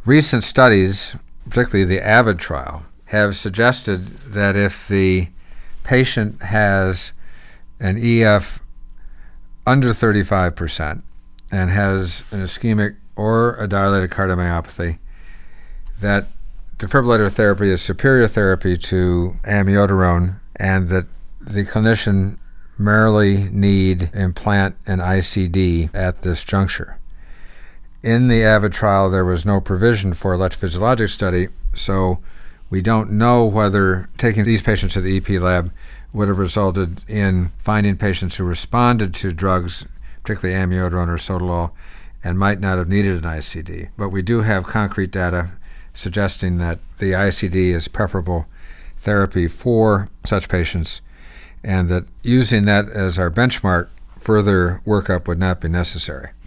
Recent studies, particularly the AVID trial, have suggested that if the patient has an EF under 35% and has an ischemic or a dilated cardiomyopathy, that defibrillator therapy is superior therapy to amiodarone, and that the clinician merely need implant an ICD at this juncture. In the AVID trial, there was no provision for electrophysiologic study, so we don't know whether taking these patients to the EP lab would have resulted in finding patients who responded to drugs, particularly amiodarone or sotalol, and might not have needed an ICD. But we do have concrete data suggesting that the ICD is preferable therapy for such patients, and that using that as our benchmark, further workup would not be necessary.